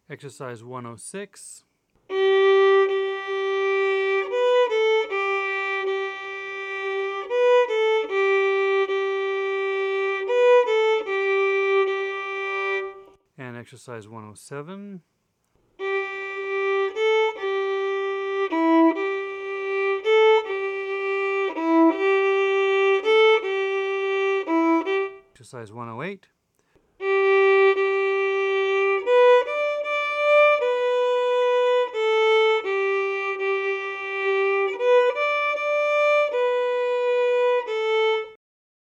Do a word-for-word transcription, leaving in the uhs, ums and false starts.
Exercise one oh six. And exercise one oh seven. Exercise one oh eight.